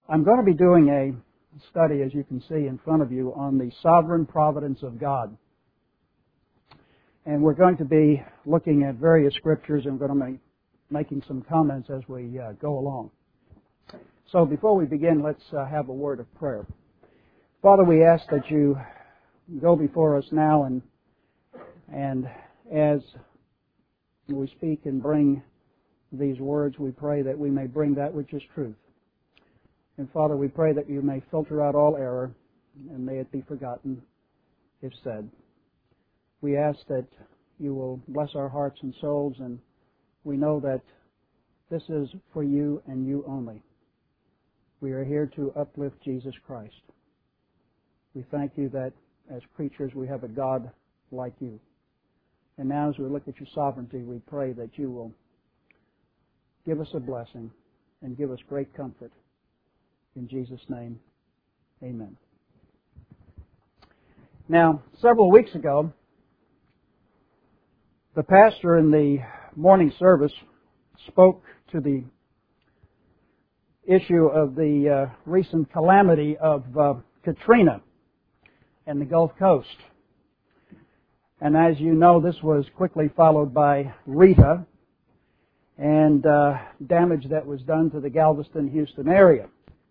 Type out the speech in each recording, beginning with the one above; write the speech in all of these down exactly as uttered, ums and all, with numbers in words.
I'm going to be doing a study, as you can see in front of you, on the sovereign providence of God. And we're going to be looking at various scriptures and we're going to be making some comments as we uh, go along. So before we begin, let's uh, have a word of prayer. Father, we ask that you go before us now and and as we speak and bring these words, we pray that we may bring that which is truth. And Father, we pray that you may filter out all error and may it be forgotten if said. We ask that you will bless our hearts and souls, and we know that this is for you and you only. We are here to uplift Jesus Christ. We thank you that as preachers we have a God like you. And now as we look at your sovereignty, we pray that you will give us a blessing and give us great comfort. In Jesus' name, amen. Now, several weeks ago, the pastor in the morning service spoke to the issue of the uh, recent calamity of uh, Katrina and the Gulf Coast. And as you know, this was quickly followed by Rita and uh, damage that was done to the Galveston, Houston area.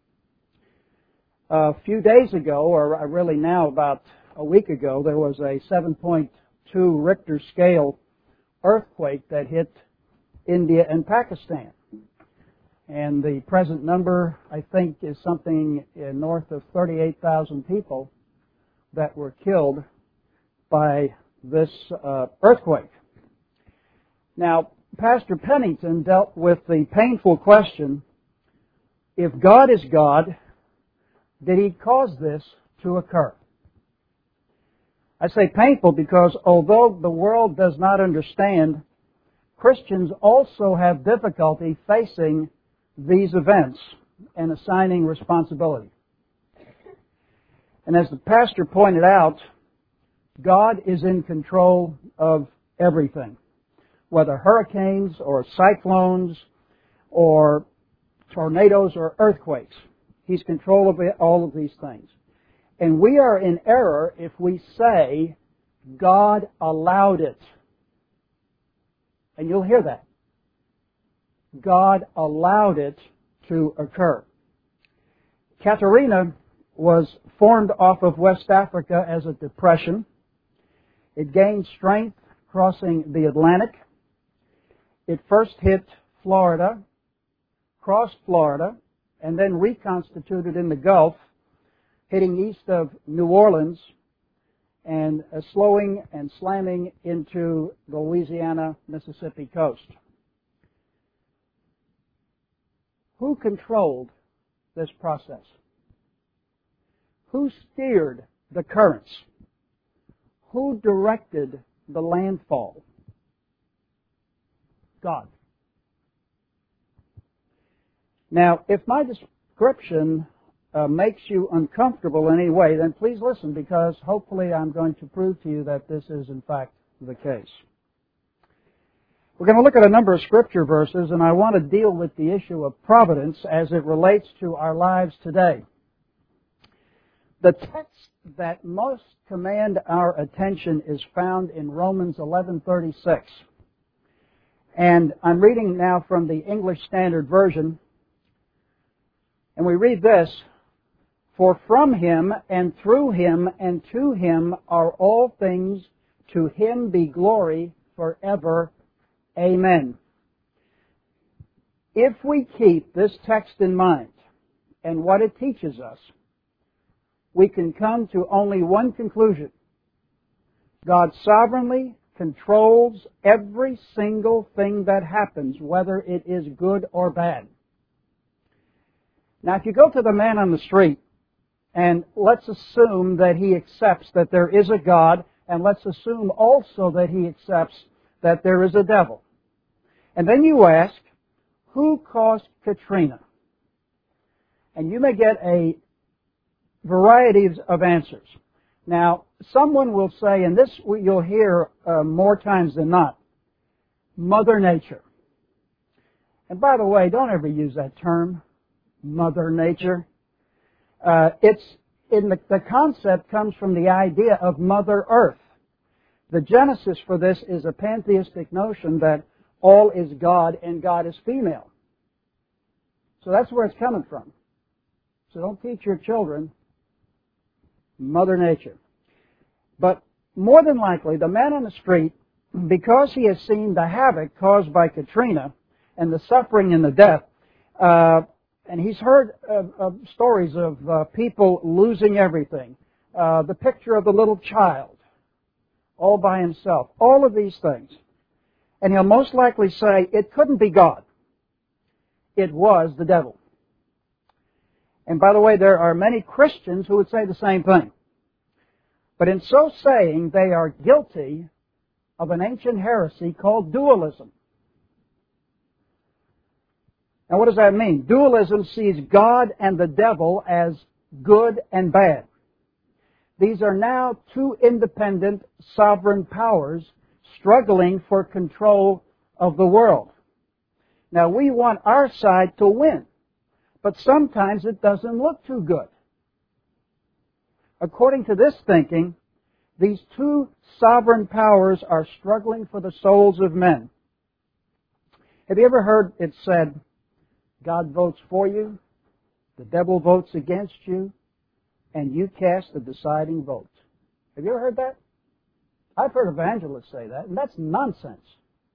A few days ago, or really now about a week ago, there was a seven point two Richter scale earthquake that hit India and Pakistan. And the present number, I think, is something north of thirty-eight thousand people that were killed by this uh, earthquake. Now, Pastor Pennington dealt with the painful question, if God is God, did He cause this to occur? I say painful because although the world does not understand, Christians also have difficulty facing these events and assigning responsibility. And as the pastor pointed out, God is in control of everything, whether hurricanes or cyclones or tornadoes or earthquakes. He's in control of all of these things. And we are in error if we say, God allowed it. And you'll hear that. God allowed it to occur. Katrina was formed off of West Africa as a depression. It gained strength crossing the Atlantic. It first hit Florida, crossed Florida, and then reconstituted in the Gulf, hitting east of New Orleans and uh, slowing and slamming into the Louisiana, Mississippi coast. Who controlled this process? Who steered the currents? Who directed the landfall? God. Now, if my description uh, makes you uncomfortable in any way, then please listen, because hopefully I'm going to prove to you that this is in fact the case. We're going to look at a number of scripture verses, and I want to deal with the issue of providence as it relates to our lives today. The text that most command our attention is found in Romans eleven thirty-six. And I'm reading now from the English Standard Version. And we read this, for from Him and through Him and to Him are all things, to Him be glory forever. Amen. If we keep this text in mind and what it teaches us, we can come to only one conclusion. God sovereignly controls every single thing that happens, whether it is good or bad. Now, if you go to the man on the street, and let's assume that he accepts that there is a God, and let's assume also that he accepts that there is a devil. And then you ask, who caused Katrina? And you may get a variety of answers. Now, someone will say, and this you'll hear uh, more times than not, Mother Nature. And by the way, don't ever use that term, Mother Nature. Uh, it's in the, the concept comes from the idea of Mother Earth. The genesis for this is a pantheistic notion that all is God and God is female. So that's where it's coming from. So don't teach your children Mother Nature. But more than likely, the man on the street, because he has seen the havoc caused by Katrina and the suffering and the death, uh, and he's heard of, of stories of uh, people losing everything, uh, the picture of the little child all by himself, all of these things. And he'll most likely say, it couldn't be God. It was the devil. And by the way, there are many Christians who would say the same thing. But in so saying, they are guilty of an ancient heresy called dualism. Now what does that mean? Dualism sees God and the devil as good and bad. These are now two independent sovereign powers struggling for control of the world. Now we want our side to win, but sometimes it doesn't look too good. According to this thinking, these two sovereign powers are struggling for the souls of men. Have you ever heard it said, God votes for you, the devil votes against you, and you cast the deciding vote? Have you ever heard that? I've heard evangelists say that, and that's nonsense.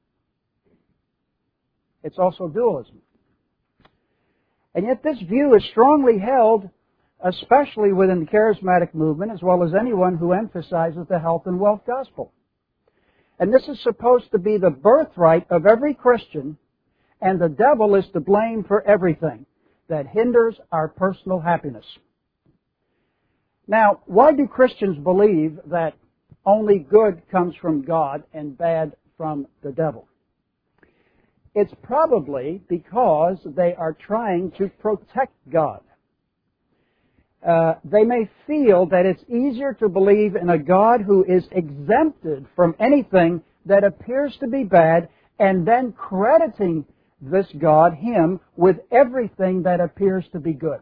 It's also dualism. And yet this view is strongly held, especially within the charismatic movement, as well as anyone who emphasizes the health and wealth gospel. And this is supposed to be the birthright of every Christian, and the devil is to blame for everything that hinders our personal happiness. Now, why do Christians believe that only good comes from God and bad from the devil? It's probably because they are trying to protect God. Uh, they may feel that it's easier to believe in a God who is exempted from anything that appears to be bad and then crediting this God, Him, with everything that appears to be good.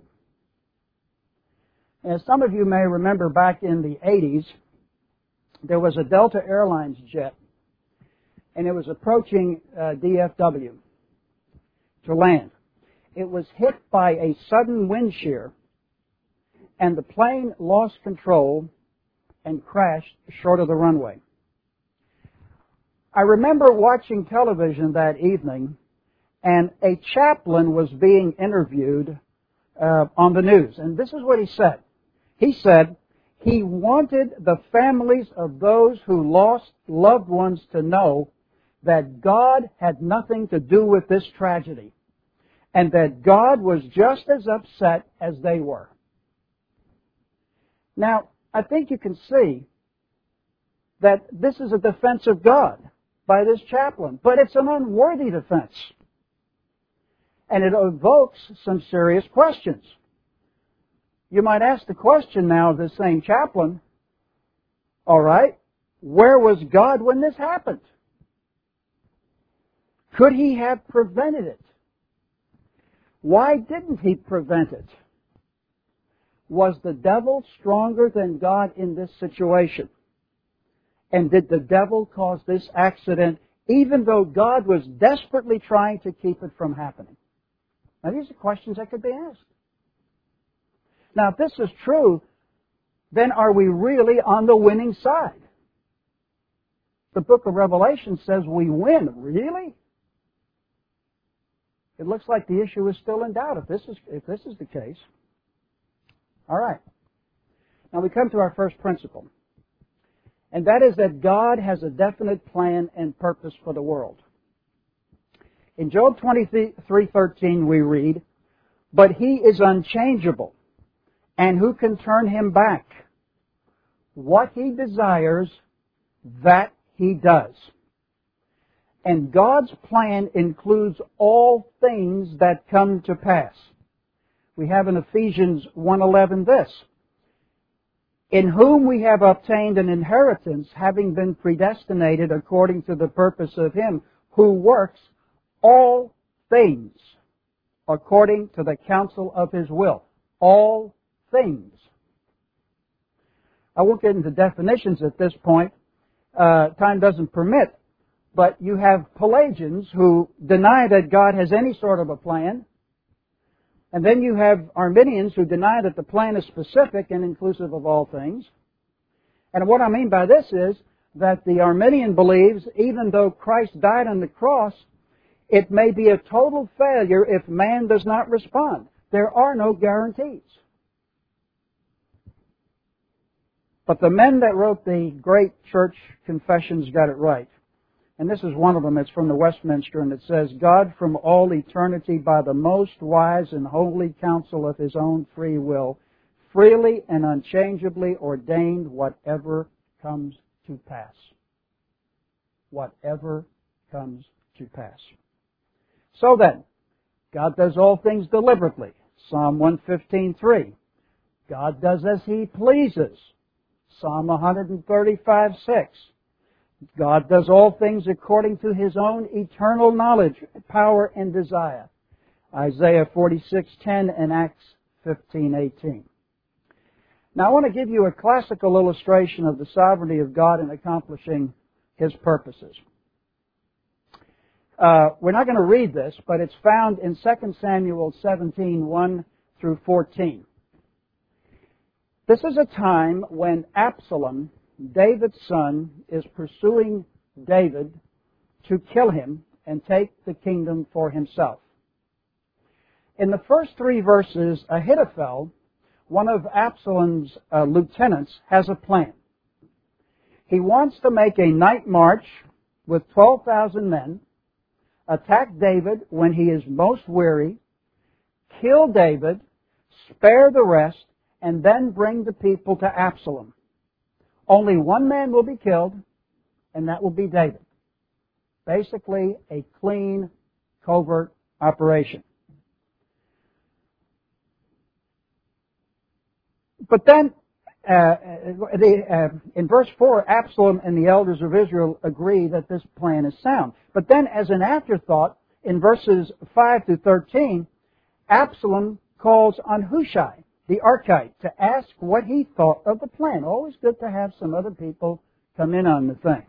As some of you may remember, back in the eighties, there was a Delta Airlines jet, and it was approaching uh, D F W to land. It was hit by a sudden wind shear, and the plane lost control and crashed short of the runway. I remember watching television that evening, and a chaplain was being interviewed uh, on the news. And this is what he said. He said he wanted the families of those who lost loved ones to know that God had nothing to do with this tragedy, and that God was just as upset as they were. Now, I think you can see that this is a defense of God by this chaplain, but it's an unworthy defense. And it evokes some serious questions. You might ask the question now of this same chaplain, all right, where was God when this happened? Could He have prevented it? Why didn't He prevent it? Was the devil stronger than God in this situation? And did the devil cause this accident even though God was desperately trying to keep it from happening? Now, these are questions that could be asked. Now, if this is true, then are we really on the winning side? The book of Revelation says we win. Really? It looks like the issue is still in doubt if this is, if this is the case. All right. Now we come to our first principle. And that is that God has a definite plan and purpose for the world. In Job twenty-three thirteen we read, "But He is unchangeable, and who can turn Him back? What He desires, that He does." And God's plan includes all things that come to pass. We have in Ephesians one eleven this, "In whom we have obtained an inheritance, having been predestinated according to the purpose of Him who works all things, according to the counsel of His will. All things. I won't get into definitions at this point. Uh, time doesn't permit. But you have Pelagians who deny that God has any sort of a plan. And then you have Arminians who deny that the plan is specific and inclusive of all things. And what I mean by this is that the Arminian believes even though Christ died on the cross, it may be a total failure if man does not respond. There are no guarantees. But the men that wrote the great church confessions got it right. And this is one of them. It's from the Westminster, and it says, God from all eternity by the most wise and holy counsel of His own free will, freely and unchangeably ordained whatever comes to pass. Whatever comes to pass. So then, God does all things deliberately. Psalm one fifteen three. God does as He pleases. Psalm one thirty-five six. God does all things according to His own eternal knowledge, power, and desire. Isaiah forty-six ten and Acts fifteen eighteen. Now I want to give you a classical illustration of the sovereignty of God in accomplishing His purposes. Uh, we're not going to read this, but it's found in Second Samuel seventeen one through fourteen. This is a time when Absalom, David's son, is pursuing David to kill him and take the kingdom for himself. In the first three verses, Ahithophel, one of Absalom's uh, lieutenants, has a plan. He wants to make a night march with twelve thousand men, attack David when he is most weary, kill David, spare the rest, and then bring the people to Absalom. Only one man will be killed, and that will be David. Basically, a clean, covert operation. But then, uh, the, uh, in verse four, Absalom and the elders of Israel agree that this plan is sound. But then, as an afterthought, in verses five to thirteen, Absalom calls on Hushai, the Archite, to ask what he thought of the plan. Always good to have some other people come in on the thing.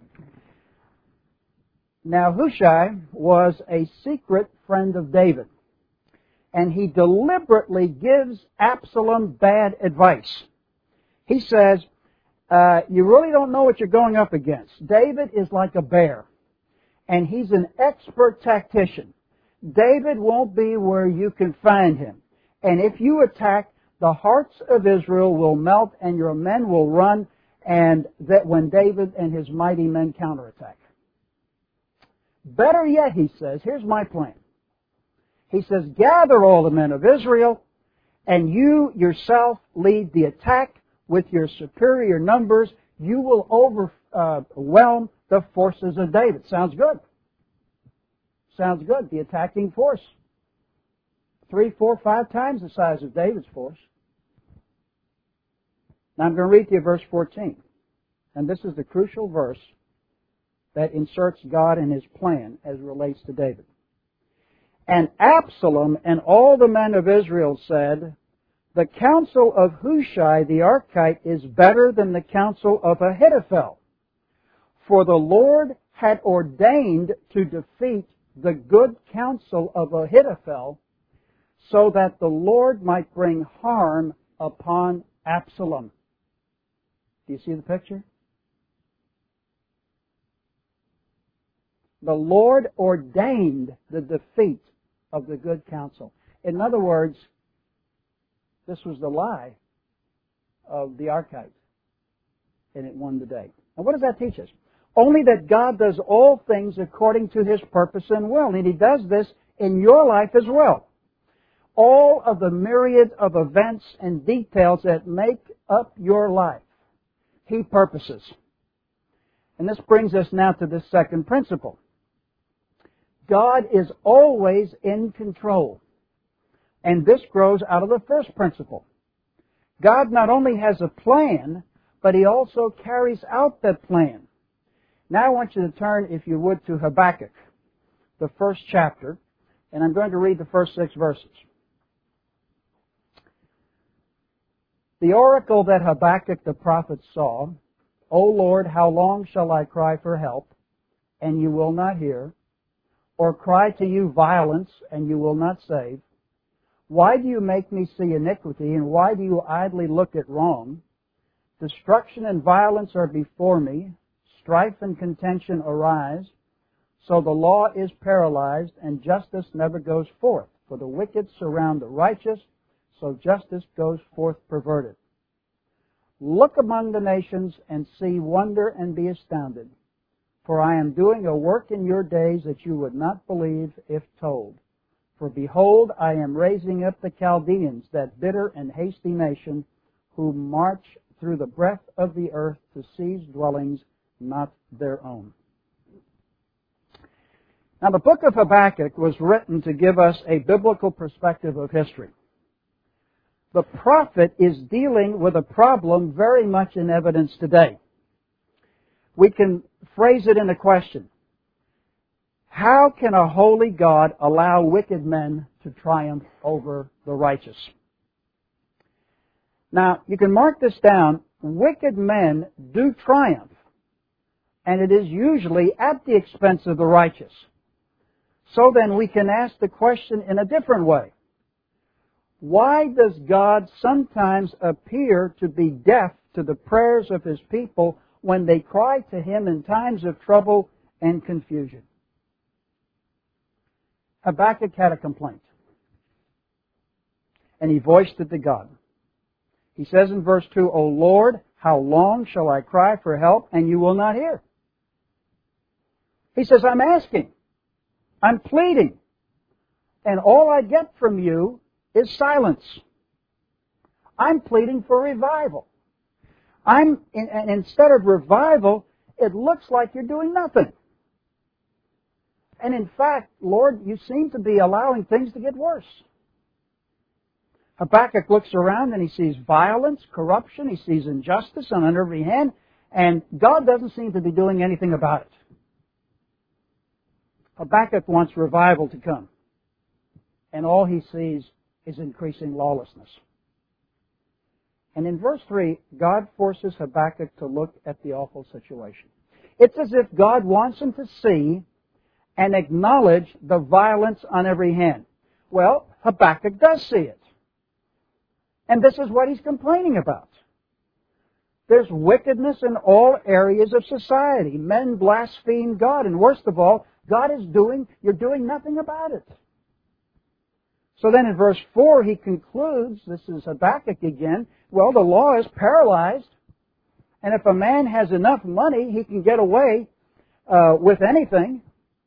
Now, Hushai was a secret friend of David, and he deliberately gives Absalom bad advice. He says, uh, you really don't know what you're going up against. David is like a bear, and he's an expert tactician. David won't be where you can find him. And if you attack, the hearts of Israel will melt and your men will run, and that when David and his mighty men counterattack. Better yet, he says, here's my plan. He says, gather all the men of Israel, and you yourself lead the attack with your superior numbers. You will overwhelm the forces of David. Sounds good. Sounds good. The attacking force. Three, four, five times the size of David's force. Now I'm going to read to you verse fourteen. And this is the crucial verse that inserts God in His plan as relates to David. And Absalom and all the men of Israel said, the counsel of Hushai the Archite is better than the counsel of Ahithophel. For the Lord had ordained to defeat the good counsel of Ahithophel, so that the Lord might bring harm upon Absalom. Do you see the picture? The Lord ordained the defeat of the good counsel. In other words, this was the lie of the Archite, and it won the day. And what does that teach us? Only that God does all things according to His purpose and will, and He does this in your life as well. All of the myriad of events and details that make up your life, He purposes. And this brings us now to this second principle. God is always in control. And this grows out of the first principle. God not only has a plan, but He also carries out that plan. Now I want you to turn, if you would, to Habakkuk, the first chapter. And I'm going to read the first six verses. The oracle that Habakkuk the prophet saw, O Lord, how long shall I cry for help, and you will not hear, or cry to you violence, and you will not save? Why do you make me see iniquity, and why do you idly look at wrong? Destruction and violence are before me, strife and contention arise, so the law is paralyzed, and justice never goes forth. For the wicked surround the righteous, so justice goes forth perverted. Look among the nations and see wonder and be astounded. For I am doing a work in your days that you would not believe if told. For behold, I am raising up the Chaldeans, that bitter and hasty nation, who march through the breadth of the earth to seize dwellings not their own. Now, the book of Habakkuk was written to give us a biblical perspective of history. The prophet is dealing with a problem very much in evidence today. We can phrase it in a question. How can a holy God allow wicked men to triumph over the righteous? Now, you can mark this down. Wicked men do triumph, and it is usually at the expense of the righteous. So then we can ask the question in a different way. Why does God sometimes appear to be deaf to the prayers of His people when they cry to Him in times of trouble and confusion? Habakkuk had a complaint, and he voiced it to God. He says in verse two, O Lord, how long shall I cry for help, and you will not hear? He says, I'm asking. I'm pleading. And all I get from you is silence. I'm pleading for revival. I'm, and instead of revival, it looks like you're doing nothing. And in fact, Lord, you seem to be allowing things to get worse. Habakkuk looks around and he sees violence, corruption, he sees injustice on every hand, and God doesn't seem to be doing anything about it. Habakkuk wants revival to come, and all he sees is increasing lawlessness. And in verse three, God forces Habakkuk to look at the awful situation. It's as if God wants him to see and acknowledge the violence on every hand. Well, Habakkuk does see it. And this is what he's complaining about. There's wickedness in all areas of society. Men blaspheme God, and worst of all, God is doing, you're doing nothing about it. So then in verse four, he concludes, this is Habakkuk again, well, the law is paralyzed, and if a man has enough money, he can get away uh, with anything.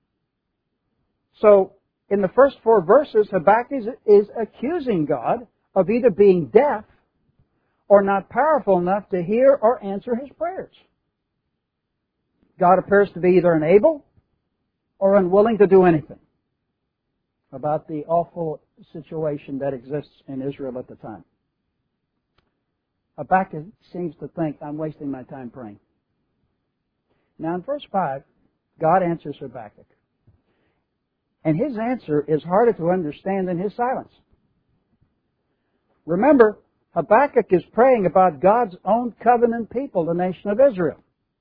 So in the first four verses, Habakkuk is, is accusing God of either being deaf or not powerful enough to hear or answer his prayers. God appears to be either unable or unwilling to do anything about the awful situation that exists in Israel at the time. Habakkuk seems to think, I'm wasting my time praying. Now in verse five, God answers Habakkuk. And his answer is harder to understand than his silence. Remember, Habakkuk is praying about God's own covenant people, the nation of Israel.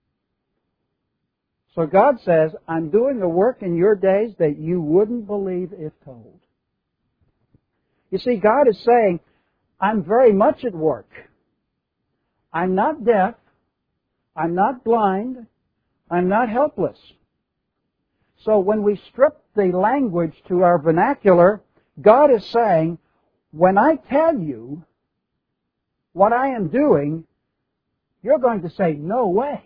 So God says, I'm doing a work in your days that you wouldn't believe if told. You see, God is saying, I'm very much at work. I'm not deaf. I'm not blind. I'm not helpless. So when we strip the language to our vernacular, God is saying, when I tell you what I am doing, you're going to say, no way.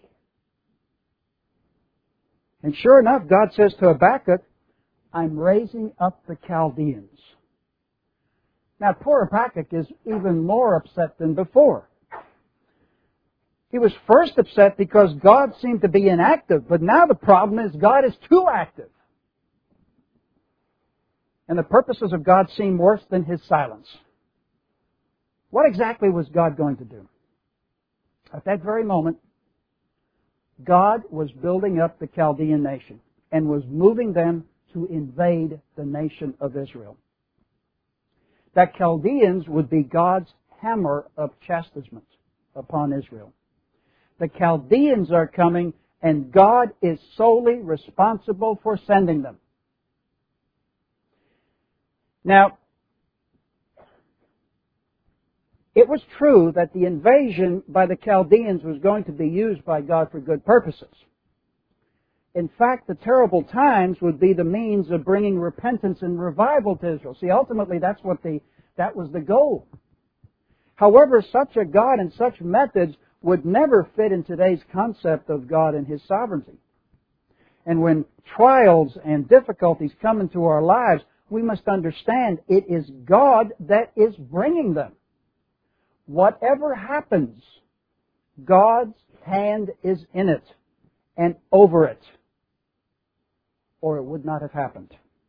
And sure enough, God says to Habakkuk, I'm raising up the Chaldeans. Now, poor Habakkuk is even more upset than before. He was first upset because God seemed to be inactive, but now the problem is God is too active. And the purposes of God seem worse than His silence. What exactly was God going to do? At that very moment, God was building up the Chaldean nation and was moving them to invade the nation of Israel. The Chaldeans would be God's hammer of chastisement upon Israel. The Chaldeans are coming, and God is solely responsible for sending them. Now, it was true that the invasion by the Chaldeans was going to be used by God for good purposes. In fact, the terrible times would be the means of bringing repentance and revival to Israel. See, ultimately, that's what the, that was the goal. However, such a God and such methods would never fit in today's concept of God and His sovereignty. And when trials and difficulties come into our lives, we must understand it is God that is bringing them. Whatever happens, God's hand is in it and over it, or it would not have happened.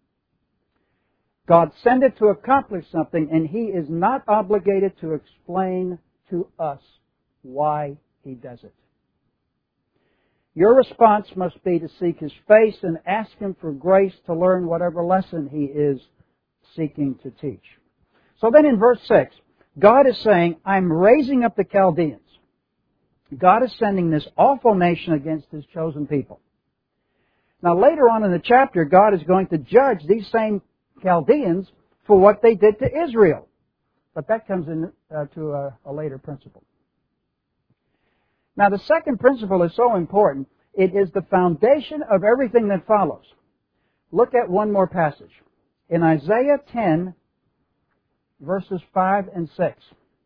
God sent it to accomplish something, and He is not obligated to explain to us why He does it. Your response must be to seek His face and ask Him for grace to learn whatever lesson He is seeking to teach. So then in verse six, God is saying, I'm raising up the Chaldeans. God is sending this awful nation against His chosen people. Now later on in the chapter, God is going to judge these same Chaldeans for what they did to Israel. But that comes in uh, to a, a later principle. Now the second principle is so important. It is the foundation of everything that follows. Look at one more passage. In Isaiah ten, verses five and six.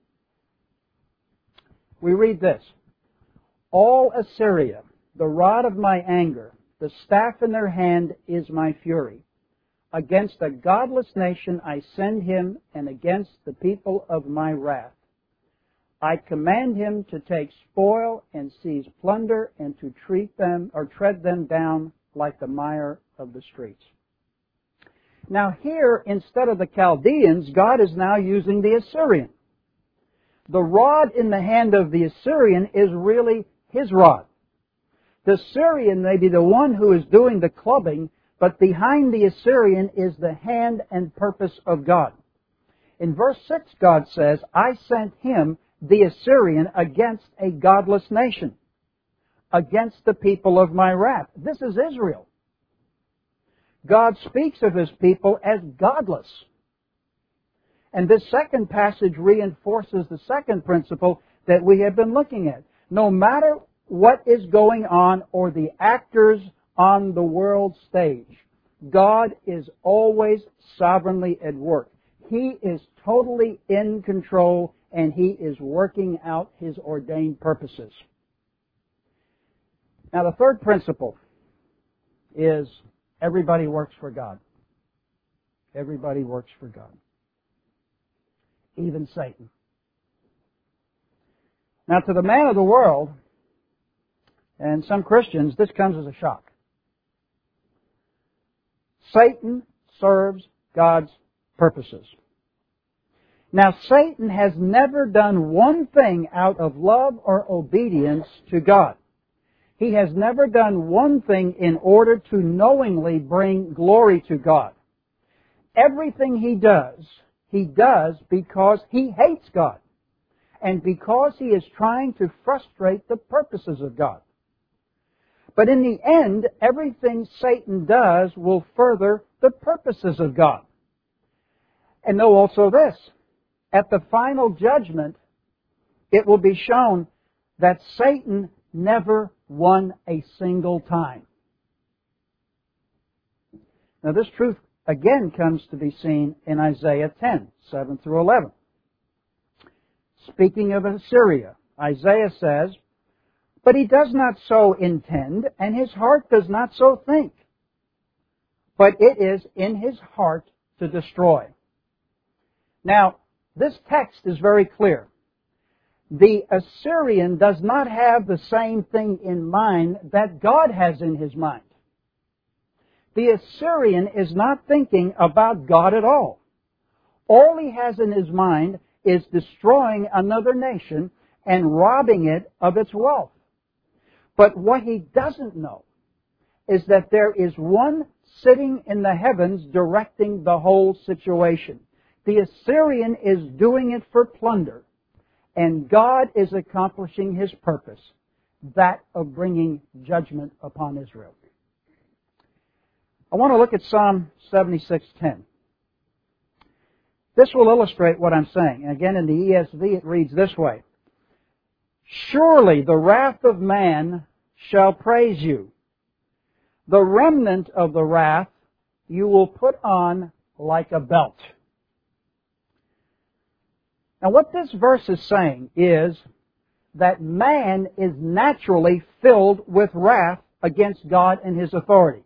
We read this. All Assyria, the rod of my anger, the staff in their hand is my fury. Against a godless nation I send him, and against the people of my wrath. I command him to take spoil and seize plunder, and to treat them or tread them down like the mire of the streets. Now here, instead of the Chaldeans, God is now using the Assyrian. The rod in the hand of the Assyrian is really his rod. The Syrian may be the one who is doing the clubbing, but behind the Assyrian is the hand and purpose of God. In verse six, God says, I sent him, the Assyrian, against a godless nation, against the people of my wrath. This is Israel. God speaks of His people as godless. And this second passage reinforces the second principle that we have been looking at. No matter what is going on or the actors on the world stage, God is always sovereignly at work. He is totally in control, and He is working out His ordained purposes. Now the third principle is everybody works for God. Everybody works for God. Even Satan. Now to the man of the world, and some Christians, this comes as a shock. Satan serves God's purposes. Now, Satan has never done one thing out of love or obedience to God. He has never done one thing in order to knowingly bring glory to God. Everything he does, he does because he hates God, and because he is trying to frustrate the purposes of God. But in the end, everything Satan does will further the purposes of God. And know also this, at the final judgment, it will be shown that Satan never won a single time. Now this truth again comes to be seen in Isaiah ten, seven through eleven. Speaking of Assyria, Isaiah says, but he does not so intend, and his heart does not so think. But it is in his heart to destroy. Now, this text is very clear. The Assyrian does not have the same thing in mind that God has in His mind. The Assyrian is not thinking about God at all. All he has in his mind is destroying another nation and robbing it of its wealth. But what he doesn't know is that there is one sitting in the heavens directing the whole situation. The Assyrian is doing it for plunder, and God is accomplishing His purpose, that of bringing judgment upon Israel. I want to look at Psalm seventy-six ten. This will illustrate what I'm saying. And again, in the E S V it reads this way: Surely the wrath of man shall praise you. The remnant of the wrath you will put on like a belt. Now what this verse is saying is that man is naturally filled with wrath against God and His authority.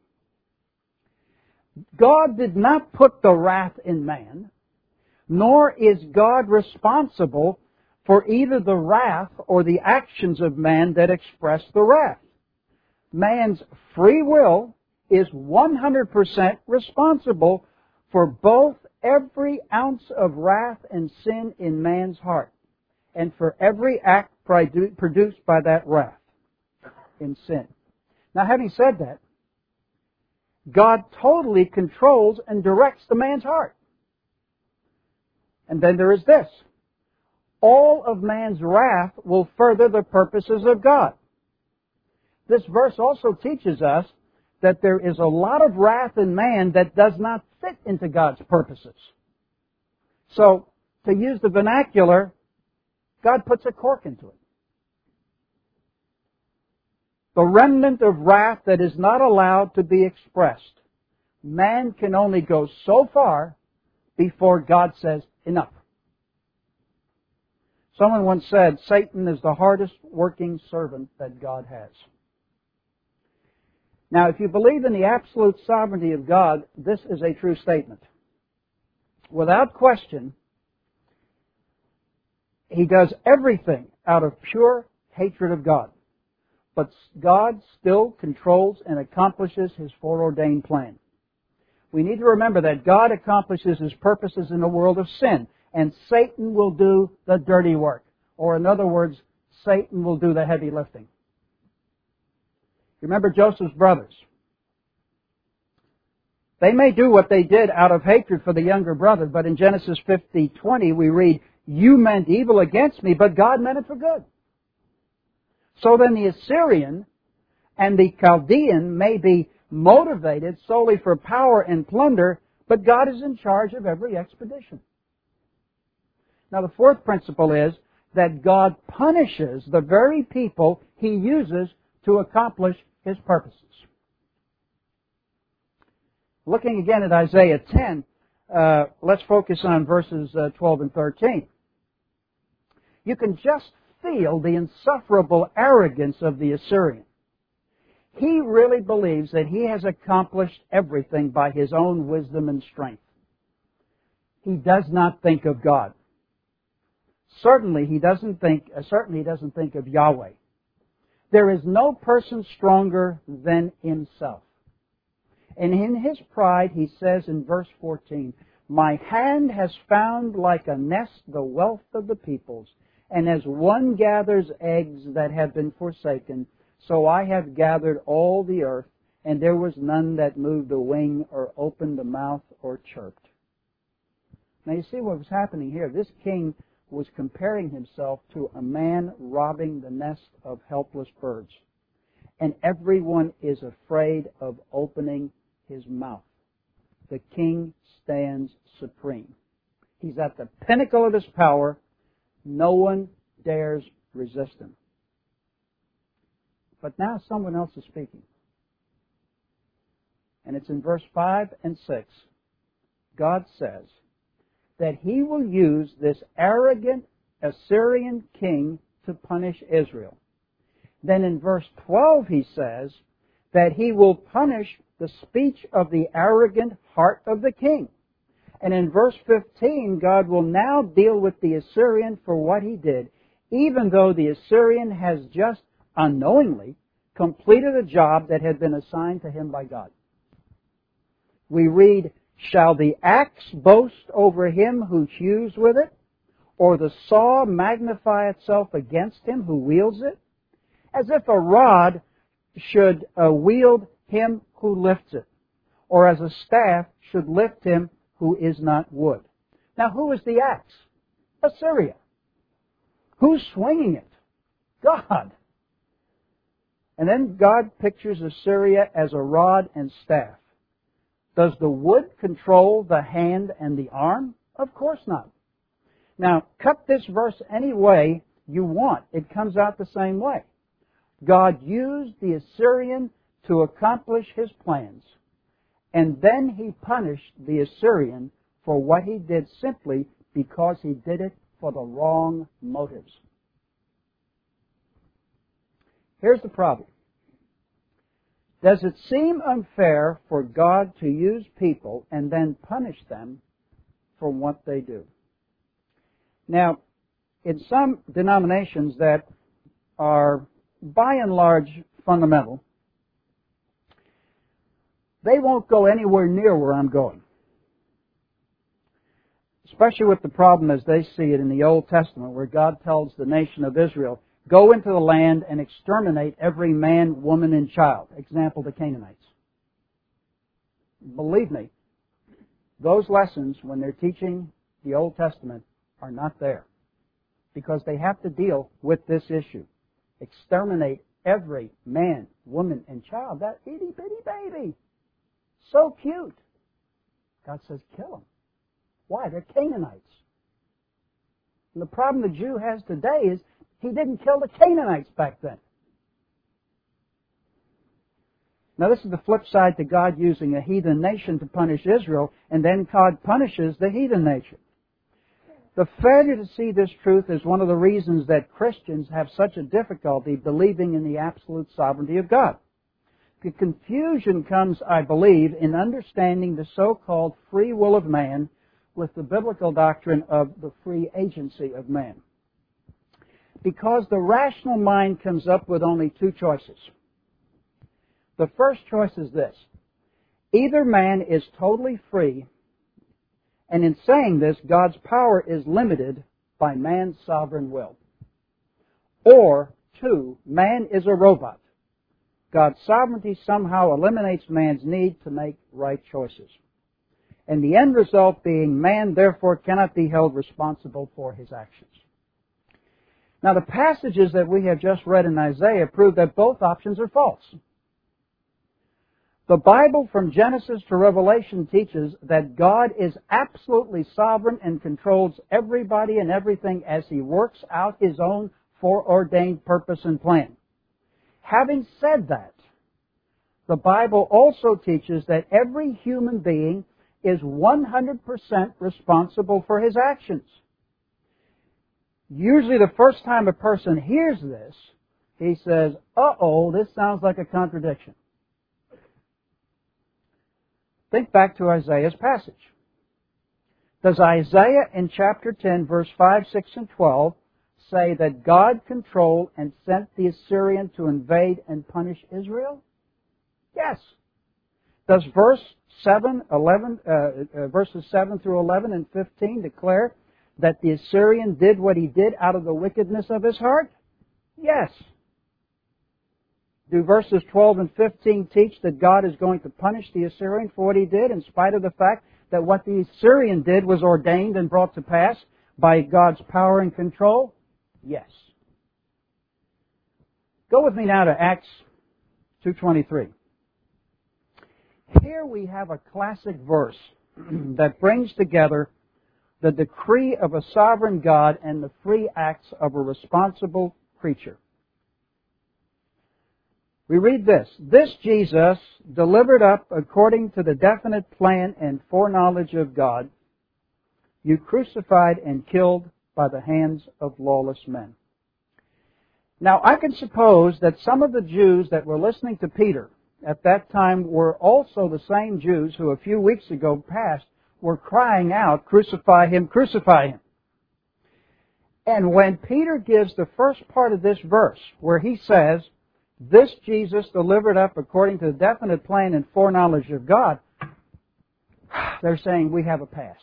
God did not put the wrath in man, nor is God responsible for either the wrath or the actions of man that express the wrath. Man's free will is one hundred percent responsible for both every ounce of wrath and sin in man's heart, and for every act produced by that wrath in sin. Now, having said that, God totally controls and directs the man's heart. And then there is this: all of man's wrath will further the purposes of God. This verse also teaches us that there is a lot of wrath in man that does not fit into God's purposes. So, to use the vernacular, God puts a cork into it. The remnant of wrath that is not allowed to be expressed. Man can only go so far before God says, enough. Someone once said, Satan is the hardest working servant that God has. Now, if you believe in the absolute sovereignty of God, this is a true statement. Without question, He does everything out of pure hatred of God. But God still controls and accomplishes His foreordained plan. We need to remember that God accomplishes His purposes in a world of sin, and Satan will do the dirty work. Or in other words, Satan will do the heavy lifting. Remember Joseph's brothers. They may do what they did out of hatred for the younger brother, but in Genesis fifty twenty we read, You meant evil against me, but God meant it for good. So then the Assyrian and the Chaldean may be motivated solely for power and plunder, but God is in charge of every expedition. Now the fourth principle is that God punishes the very people He uses to accomplish His purposes. Looking again at Isaiah ten, uh, let's focus on verses uh, twelve and thirteen. You can just feel the insufferable arrogance of the Assyrian. He really believes that he has accomplished everything by his own wisdom and strength. He does not think of God. Certainly he doesn't think, uh, certainly he doesn't think of Yahweh. There is no person stronger than himself. And in his pride, he says in verse fourteen, My hand has found like a nest the wealth of the peoples, and as one gathers eggs that have been forsaken, so I have gathered all the earth, and there was none that moved a wing or opened a mouth or chirped. Now you see what was happening here. This king was comparing himself to a man robbing the nest of helpless birds. And everyone is afraid of opening his mouth. The king stands supreme. He's at the pinnacle of his power. No one dares resist him. But now someone else is speaking. And it's in verse five and six. God says that He will use this arrogant Assyrian king to punish Israel. Then in verse twelve He says that He will punish the speech of the arrogant heart of the king. And in verse fifteen, God will now deal with the Assyrian for what he did, even though the Assyrian has just unknowingly completed a job that had been assigned to him by God. We read, Shall the axe boast over him who hews with it, or the saw magnify itself against him who wields it? As if a rod should uh, wield him who lifts it, or as a staff should lift him who is not wood. Now, who is the axe? Assyria. Who's swinging it? God. And then God pictures Assyria as a rod and staff. Does the wood control the hand and the arm? Of course not. Now, cut this verse any way you want. It comes out the same way. God used the Assyrian to accomplish His plans, and then He punished the Assyrian for what he did simply because he did it for the wrong motives. Here's the problem. Does it seem unfair for God to use people and then punish them for what they do? Now, in some denominations that are by and large fundamental, they won't go anywhere near where I'm going. Especially with the problem as they see it in the Old Testament, where God tells the nation of Israel, go into the land and exterminate every man, woman, and child. Example, the Canaanites. Believe me, those lessons, when they're teaching the Old Testament, are not there. Because they have to deal with this issue. Exterminate every man, woman, and child. That itty-bitty baby. So cute. God says, kill them. Why? They're Canaanites. And the problem the Jew has today is he didn't kill the Canaanites back then. Now this is the flip side to God using a heathen nation to punish Israel, and then God punishes the heathen nation. The failure to see this truth is one of the reasons that Christians have such a difficulty believing in the absolute sovereignty of God. The confusion comes, I believe, in understanding the so-called free will of man with the biblical doctrine of the free agency of man. Because the rational mind comes up with only two choices. The first choice is this. Either man is totally free, and in saying this, God's power is limited by man's sovereign will. Or, two, man is a robot. God's sovereignty somehow eliminates man's need to make right choices. And the end result being man, therefore, cannot be held responsible for his actions. Now, the passages that we have just read in Isaiah prove that both options are false. The Bible from Genesis to Revelation teaches that God is absolutely sovereign and controls everybody and everything as He works out His own foreordained purpose and plan. Having said that, the Bible also teaches that every human being is one hundred percent responsible for his actions. Usually the first time a person hears this, he says, uh-oh, this sounds like a contradiction. Think back to Isaiah's passage. Does Isaiah in chapter ten, verse five, six, and twelve say that God controlled and sent the Assyrian to invade and punish Israel? Yes. Does verse seven, eleven, uh, uh, verses seven through eleven and fifteen declare that the Assyrian did what he did out of the wickedness of his heart? Yes. Do verses twelve and fifteen teach that God is going to punish the Assyrian for what he did, in spite of the fact that what the Assyrian did was ordained and brought to pass by God's power and control? Yes. Go with me now to Acts two twenty-three. Here we have a classic verse that brings together the decree of a sovereign God and the free acts of a responsible creature. We read this, "This Jesus, delivered up according to the definite plan and foreknowledge of God, you crucified and killed by the hands of lawless men." Now, I can suppose that some of the Jews that were listening to Peter at that time were also the same Jews who a few weeks ago past were crying out, "Crucify him, crucify him." And when Peter gives the first part of this verse, where he says, "This Jesus delivered up according to the definite plan and foreknowledge of God," they're saying, we have a pass.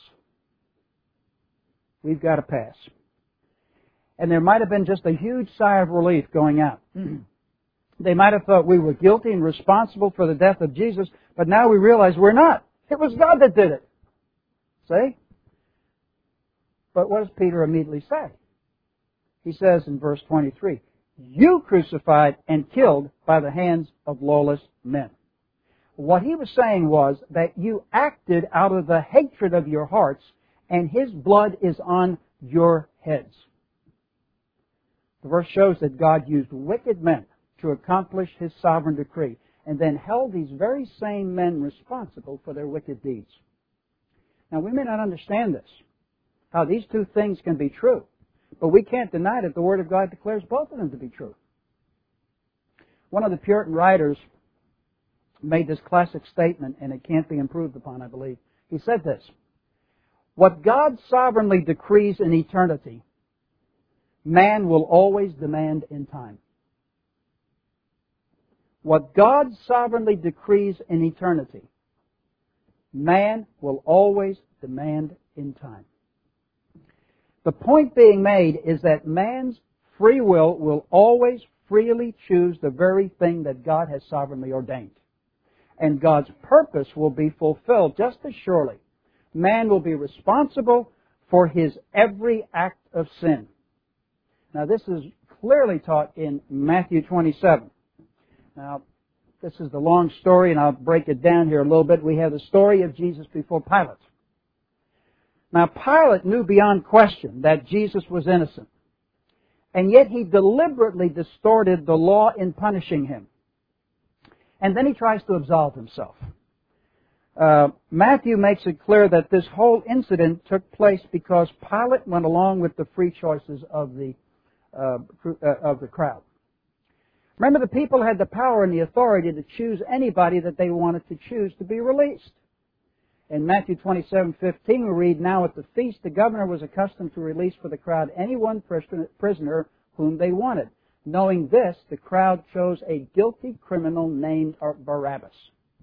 We've got a pass. And there might have been just a huge sigh of relief going out. They might have thought we were guilty and responsible for the death of Jesus, but now we realize we're not. It was God that did it. See? But what does Peter immediately say? He says in verse twenty-three, you crucified and killed by the hands of lawless men. What he was saying was that you acted out of the hatred of your hearts, and His blood is on your heads. The verse shows that God used wicked men to accomplish His sovereign decree, and then held these very same men responsible for their wicked deeds. Now, we may not understand this, how these two things can be true, but we can't deny that the Word of God declares both of them to be true. One of the Puritan writers made this classic statement, and it can't be improved upon, I believe. He said this, what God sovereignly decrees in eternity, man will always demand in time. What God sovereignly decrees in eternity, man will always demand in time. The point being made is that man's free will will always freely choose the very thing that God has sovereignly ordained. And God's purpose will be fulfilled just as surely. Man will be responsible for his every act of sin. Now, this is clearly taught in Matthew twenty-seven. Now, this is the long story, and I'll break it down here a little bit. We have the story of Jesus before Pilate. Now, Pilate knew beyond question that Jesus was innocent, and yet he deliberately distorted the law in punishing him. And then he tries to absolve himself. Uh, Matthew makes it clear that this whole incident took place because Pilate went along with the free choices of the uh, uh, of the crowd. Remember, the people had the power and the authority to choose anybody that they wanted to choose to be released. In Matthew twenty-seven fifteen, we read, now at the feast, the governor was accustomed to release for the crowd any one prisoner whom they wanted. Knowing this, the crowd chose a guilty criminal named Barabbas.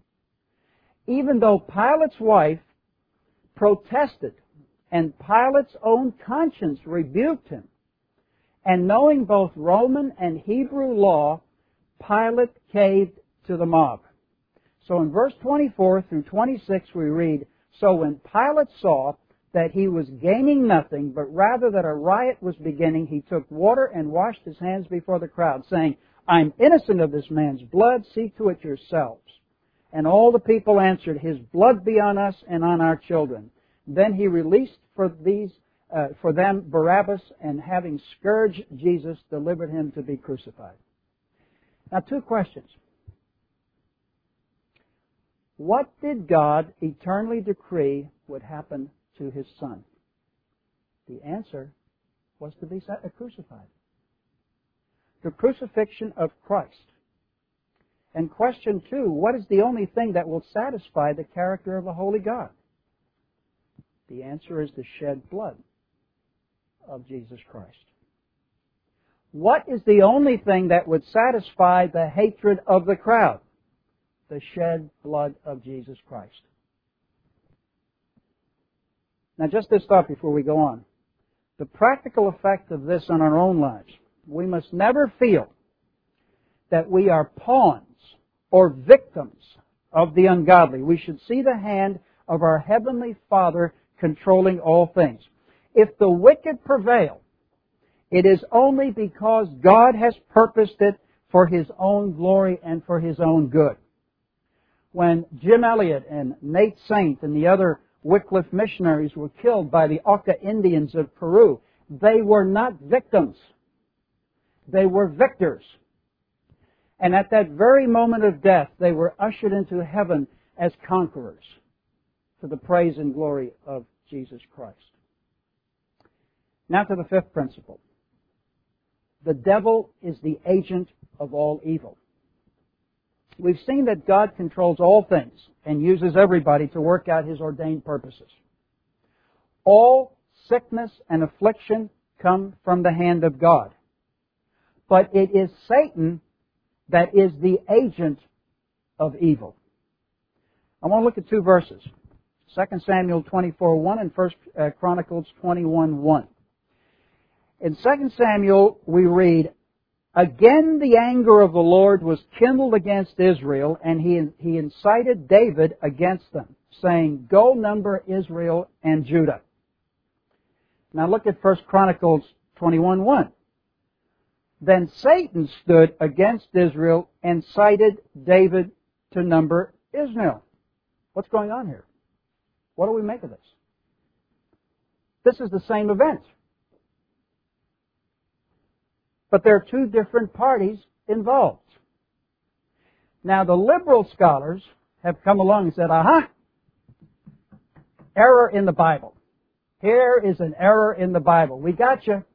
Even though Pilate's wife protested and Pilate's own conscience rebuked him, and knowing both Roman and Hebrew law, Pilate caved to the mob. So in verse twenty-four through twenty-six we read, so when Pilate saw that he was gaining nothing, but rather that a riot was beginning, he took water and washed his hands before the crowd, saying, I'm innocent of this man's blood, see to it yourselves. And all the people answered, his blood be on us and on our children. Then he released for these uh, for them Barabbas, and having scourged Jesus, delivered him to be crucified. Now, two questions. What did God eternally decree would happen to His Son? The answer was to be crucified. The crucifixion of Christ. And question two, what is the only thing that will satisfy the character of a holy God? The answer is the shed blood of Jesus Christ. What is the only thing that would satisfy the hatred of the crowd? The shed blood of Jesus Christ. Now, just this thought before we go on. The practical effect of this on our own lives. We must never feel that we are pawns or victims of the ungodly. We should see the hand of our Heavenly Father controlling all things. If the wicked prevail, it is only because God has purposed it for His own glory and for His own good. When Jim Elliot and Nate Saint and the other Wycliffe missionaries were killed by the Auca Indians of Peru, they were not victims. They were victors. And at that very moment of death, they were ushered into heaven as conquerors to the praise and glory of Jesus Christ. Now to the fifth principle. The devil is the agent of all evil. We've seen that God controls all things and uses everybody to work out His ordained purposes. All sickness and affliction come from the hand of God. But it is Satan that is the agent of evil. I want to look at two verses. Second Samuel twenty-four one and First Chronicles twenty-one one. In Second Samuel we read, Again the anger of the Lord was kindled against Israel, and he, he incited David against them, saying, Go number Israel and Judah. Now look at First Chronicles twenty-one one. Then Satan stood against Israel and incited David to number Israel. What's going on here? What do we make of this? This is the same event. But there are two different parties involved. Now the liberal scholars have come along and said, aha, error in the Bible. Here is an error in the Bible. We got you.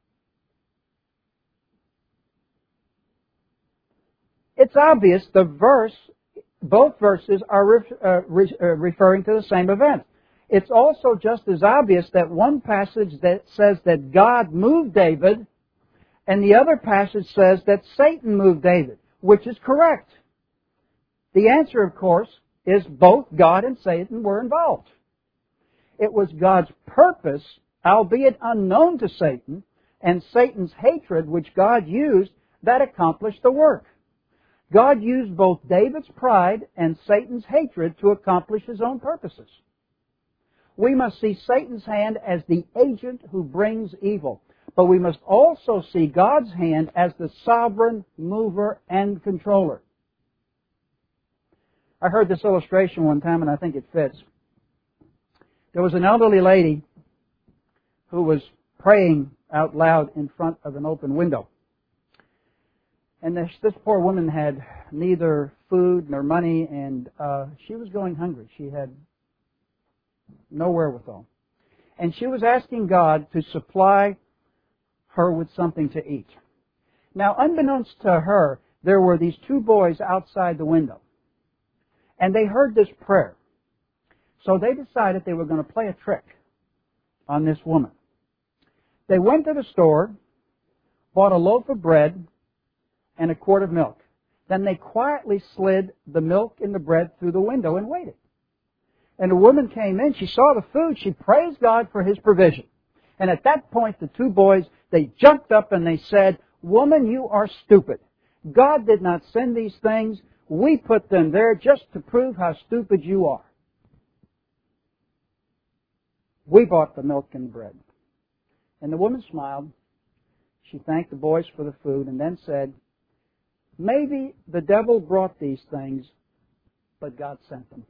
It's obvious the verse, both verses are re, uh, re, uh, referring to the same event. It's also just as obvious that one passage that says that God moved David, and the other passage says that Satan moved David, which is correct. The answer, of course, is both God and Satan were involved. It was God's purpose, albeit unknown to Satan, and Satan's hatred, which God used, that accomplished the work. God used both David's pride and Satan's hatred to accomplish His own purposes. We must see Satan's hand as the agent who brings evil, but we must also see God's hand as the sovereign mover and controller. I heard this illustration one time, and I think it fits. There was an elderly lady who was praying out loud in front of an open window. And this, this poor woman had neither food nor money, and uh, she was going hungry. She had no wherewithal. And she was asking God to supply her with something to eat. Now, unbeknownst to her, there were these two boys outside the window. And they heard this prayer. So they decided they were going to play a trick on this woman. They went to the store, bought a loaf of bread, and a quart of milk. Then they quietly slid the milk and the bread through the window and waited. And the woman came in, she saw the food, she praised God for His provision. And at that point, the two boys, they jumped up and they said, Woman, you are stupid. God did not send these things. We put them there just to prove how stupid you are. We bought the milk and bread. And the woman smiled. She thanked the boys for the food and then said, Maybe the devil brought these things, but God sent them.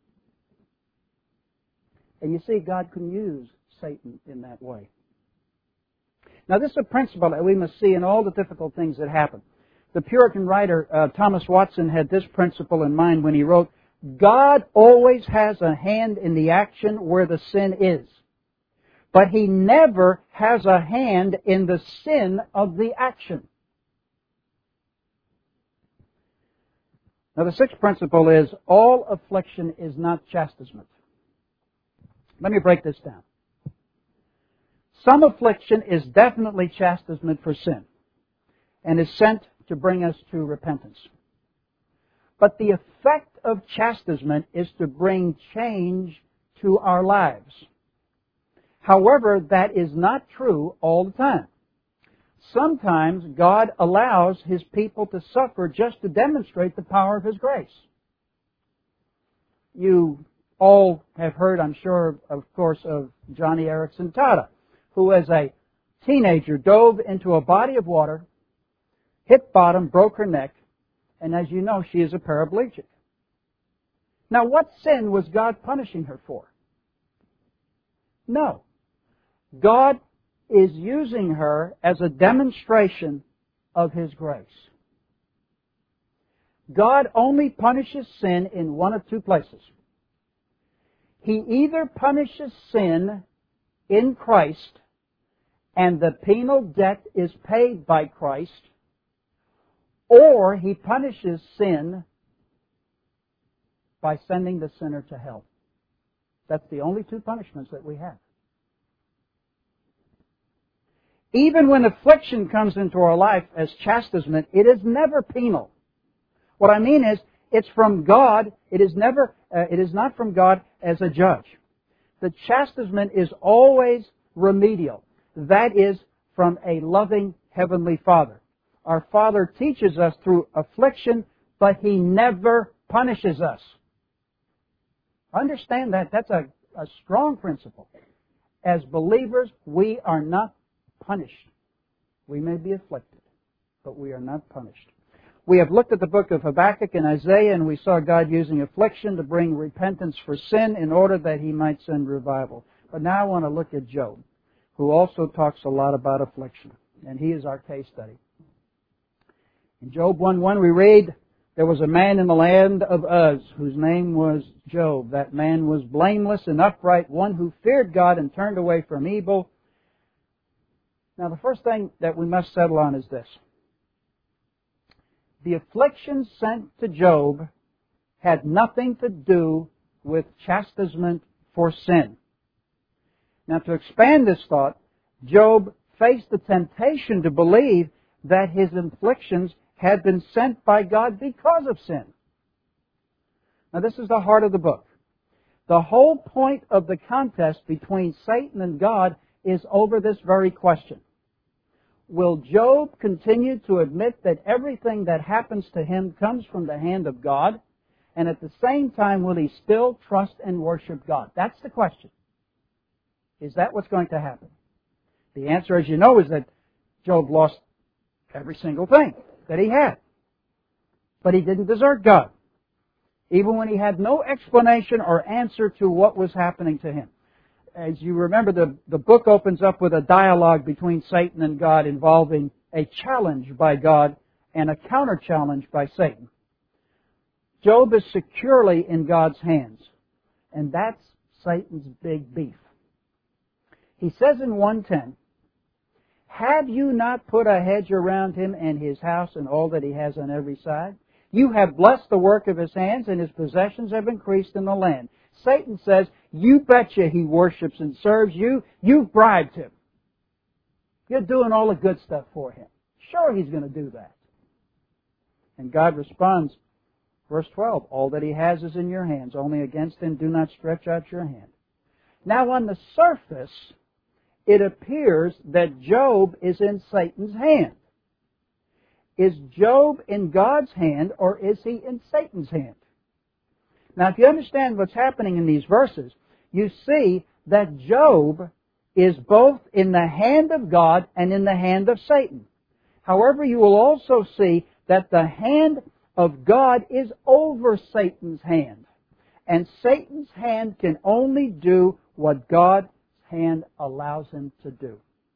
And you see, God can use Satan in that way. Now, this is a principle that we must see in all the difficult things that happen. The Puritan writer uh, Thomas Watson had this principle in mind when he wrote, God always has a hand in the action where the sin is, but He never has a hand in the sin of the action. Now, the sixth principle is, all affliction is not chastisement. Let me break this down. Some affliction is definitely chastisement for sin and is sent to bring us to repentance. But the effect of chastisement is to bring change to our lives. However, that is not true all the time. Sometimes God allows His people to suffer just to demonstrate the power of His grace. You all have heard, I'm sure, of course, of Johnny Erickson Tada, who as a teenager dove into a body of water, hit bottom, broke her neck, and as you know, she is a paraplegic. Now, what sin was God punishing her for? No. God is using her as a demonstration of His grace. God only punishes sin in one of two places. He either punishes sin in Christ and the penal debt is paid by Christ, or He punishes sin by sending the sinner to hell. That's the only two punishments that we have. Even when affliction comes into our life as chastisement, it is never penal. What I mean is, it's from God. It is never. Uh, it is not from God as a judge. The chastisement is always remedial. That is from a loving Heavenly Father. Our Father teaches us through affliction, but He never punishes us. Understand that. That's a, a strong principle. As believers, we are not punished. We may be afflicted, but we are not punished. We have looked at the book of Habakkuk and Isaiah, and we saw God using affliction to bring repentance for sin in order that He might send revival. But now I want to look at Job, who also talks a lot about affliction, and he is our case study. In Job one one we read, there was a man in the land of Uz whose name was Job. That man was blameless and upright, one who feared God and turned away from evil. Now the first thing that we must settle on is this. The affliction sent to Job had nothing to do with chastisement for sin. Now to expand this thought, Job faced the temptation to believe that his afflictions had been sent by God because of sin. Now this is the heart of the book. The whole point of the contest between Satan and God is over this very question. Will Job continue to admit that everything that happens to him comes from the hand of God? And at the same time, will he still trust and worship God? That's the question. Is that what's going to happen? The answer, as you know, is that Job lost every single thing that he had. But he didn't desert God, even when he had no explanation or answer to what was happening to him. As you remember, the, the book opens up with a dialogue between Satan and God involving a challenge by God and a counter-challenge by Satan. Job is securely in God's hands, and that's Satan's big beef. He says in one ten, have you not put a hedge around him and his house and all that he has on every side? You have blessed the work of his hands, and his possessions have increased in the land. Satan says, you betcha he worships and serves you. You've bribed him. You're doing all the good stuff for him. Sure, he's going to do that. And God responds, verse twelve, all that he has is in your hands. Only against him do not stretch out your hand. Now, on the surface, it appears that Job is in Satan's hand. Is Job in God's hand, or is he in Satan's hand? Now, if you understand what's happening in these verses, you see that Job is both in the hand of God and in the hand of Satan. However, you will also see that the hand of God is over Satan's hand. And Satan's hand can only do what God's hand allows him to do.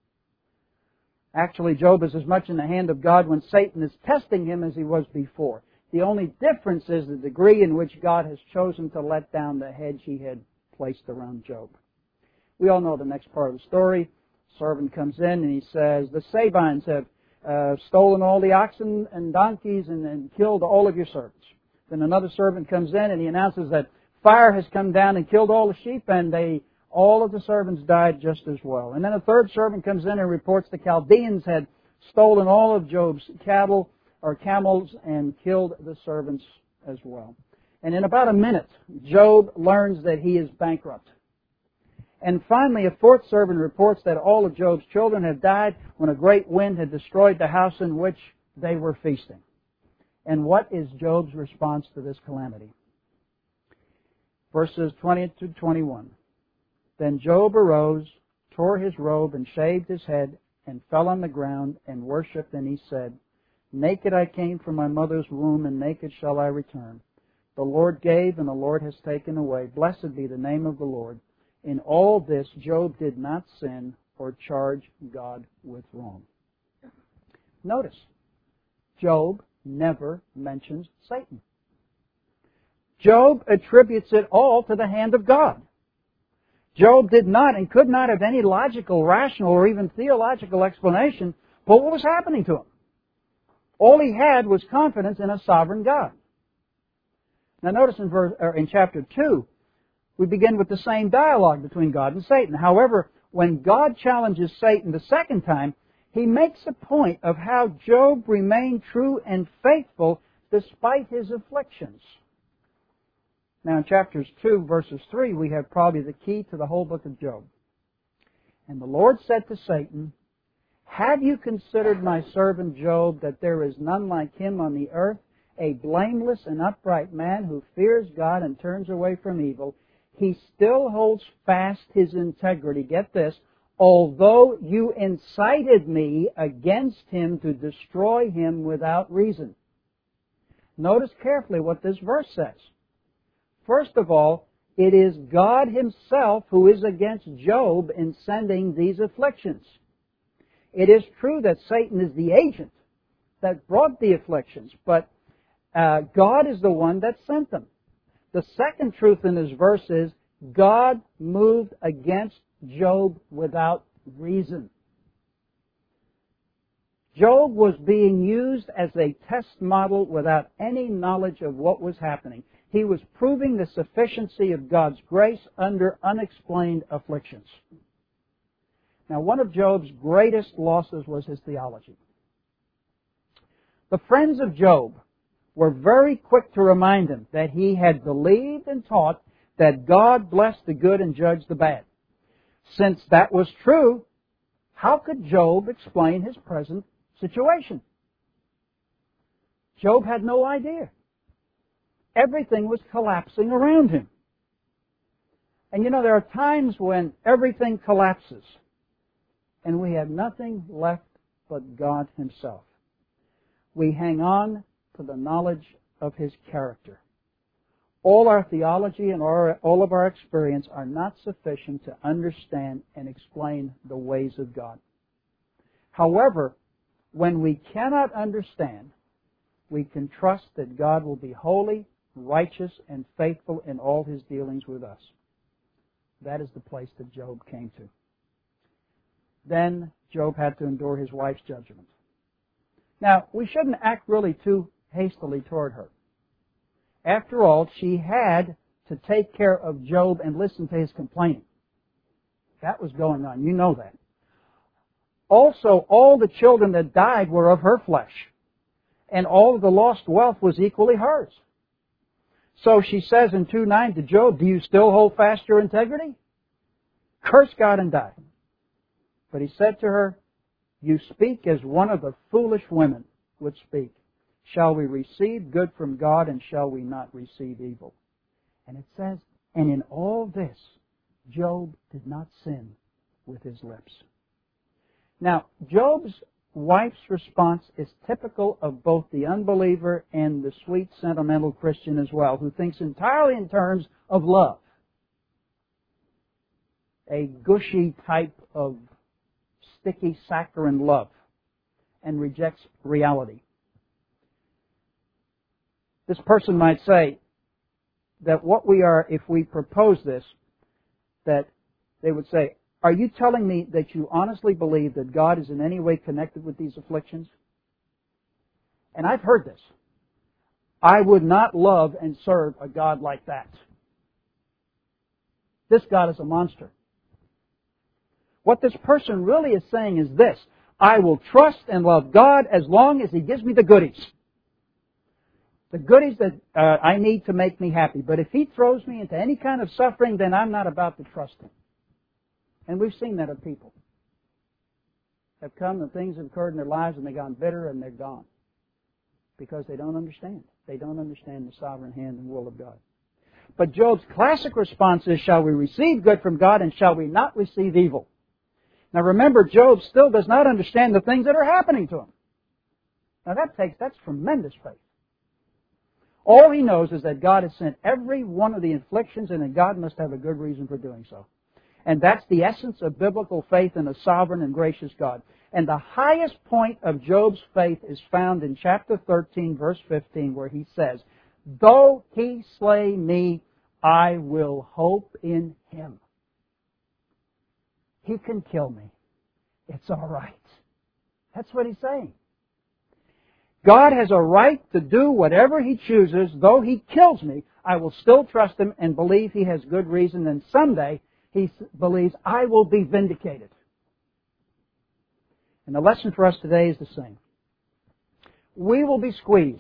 Actually, Job is as much in the hand of God when Satan is testing him as he was before. The only difference is the degree in which God has chosen to let down the hedge He had placed around Job. We all know the next part of the story. A servant comes in and he says, the Sabines have uh, stolen all the oxen and donkeys and, and killed all of your servants. Then another servant comes in and he announces that fire has come down and killed all the sheep, and they all of the servants died just as well. And then a third servant comes in and reports the Chaldeans had stolen all of Job's cattle or camels and killed the servants as well. And in about a minute, Job learns that he is bankrupt. And finally, a fourth servant reports that all of Job's children had died when a great wind had destroyed the house in which they were feasting. And what is Job's response to this calamity? Verses twenty to twenty-one. Then Job arose, tore his robe, and shaved his head, and fell on the ground, and worshipped, and he said, naked I came from my mother's womb, and naked shall I return. The Lord gave, and the Lord has taken away. Blessed be the name of the Lord. In all this, Job did not sin or charge God with wrong. Notice, Job never mentions Satan. Job attributes it all to the hand of God. Job did not and could not have any logical, rational, or even theological explanation for what was happening to him. All he had was confidence in a sovereign God. Now notice in, verse, or in chapter two, we begin with the same dialogue between God and Satan. However, when God challenges Satan the second time, He makes a point of how Job remained true and faithful despite his afflictions. Now in chapters two, verses three, we have probably the key to the whole book of Job. And the Lord said to Satan, Have you considered my servant Job, that there is none like him on the earth, a blameless and upright man who fears God and turns away from evil? He still holds fast his integrity. Get this. Although you incited me against him to destroy him without reason. Notice carefully what this verse says. First of all, it is God Himself who is against Job in sending these afflictions. It is true that Satan is the agent that brought the afflictions, but uh, God is the one that sent them. The second truth in this verse is God moved against Job without reason. Job was being used as a test model without any knowledge of what was happening. He was proving the sufficiency of God's grace under unexplained afflictions. Now, one of Job's greatest losses was his theology. The friends of Job were very quick to remind him that he had believed and taught that God blessed the good and judged the bad. Since that was true, how could Job explain his present situation? Job had no idea. Everything was collapsing around him. And you know, there are times when everything collapses and we have nothing left but God Himself. We hang on to the knowledge of His character. All our theology and all of our experience are not sufficient to understand and explain the ways of God. However, when we cannot understand, we can trust that God will be holy, righteous, and faithful in all His dealings with us. That is the place that Job came to. Then Job had to endure his wife's judgment. Now, we shouldn't act really too hastily toward her. After all, she had to take care of Job and listen to his complaining. That was going on. You know that. Also, all the children that died were of her flesh, and all of the lost wealth was equally hers. So she says in two nine to Job, do you still hold fast your integrity? Curse God and die. But he said to her, you speak as one of the foolish women would speak. Shall we receive good from God, and shall we not receive evil? And it says, and in all this, Job did not sin with his lips. Now, Job's wife's response is typical of both the unbeliever and the sweet, sentimental Christian as well, who thinks entirely in terms of love. A gushy type of sticky saccharine love, and rejects reality. This person might say that what we are, if we propose this, that they would say, are you telling me that you honestly believe that God is in any way connected with these afflictions? And I've heard this. I would not love and serve a God like that. This God is a monster. What this person really is saying is this: I will trust and love God as long as He gives me the goodies. The goodies that uh, I need to make me happy. But if He throws me into any kind of suffering, then I'm not about to trust Him. And we've seen that of people. Have come and things have occurred in their lives and they've gone bitter and they're gone. Because they don't understand. They don't understand the sovereign hand and will of God. But Job's classic response is, shall we receive good from God and shall we not receive evil? Now remember, Job still does not understand the things that are happening to him. Now that takes, that's tremendous faith. All he knows is that God has sent every one of the afflictions and that God must have a good reason for doing so. And that's the essence of biblical faith in a sovereign and gracious God. And the highest point of Job's faith is found in chapter thirteen, verse fifteen, where he says, though He slay me, I will hope in Him. He can kill me. It's all right. That's what he's saying. God has a right to do whatever He chooses. Though He kills me, I will still trust Him and believe He has good reason. And someday, he believes, I will be vindicated. And the lesson for us today is the same. We will be squeezed.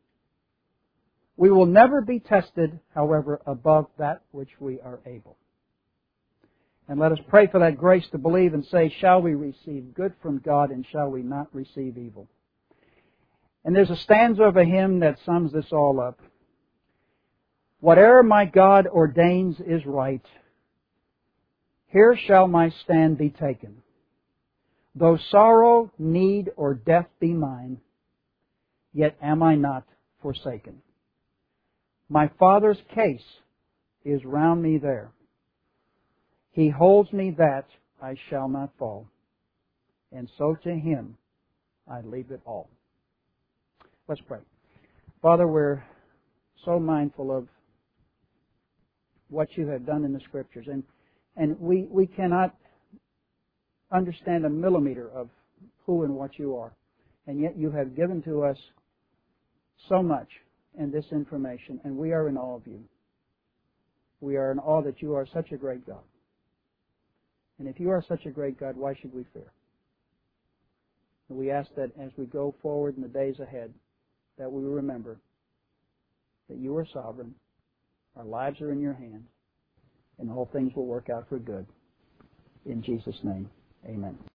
We will never be tested, however, above that which we are able. And let us pray for that grace to believe and say, shall we receive good from God and shall we not receive evil? And there's a stanza of a hymn that sums this all up. Whatever my God ordains is right. Here shall my stand be taken. Though sorrow, need, or death be mine, yet am I not forsaken. My Father's case is round me there. He holds me that I shall not fall. And so to Him I leave it all. Let's pray. Father, we're so mindful of what You have done in the Scriptures. And, and we, we cannot understand a millimeter of who and what You are. And yet You have given to us so much in this information, and we are in awe of You. We are in awe that You are such a great God. And if You are such a great God, why should we fear? And we ask that as we go forward in the days ahead, that we remember that You are sovereign, our lives are in Your hands, and all things will work out for good. In Jesus' name, amen.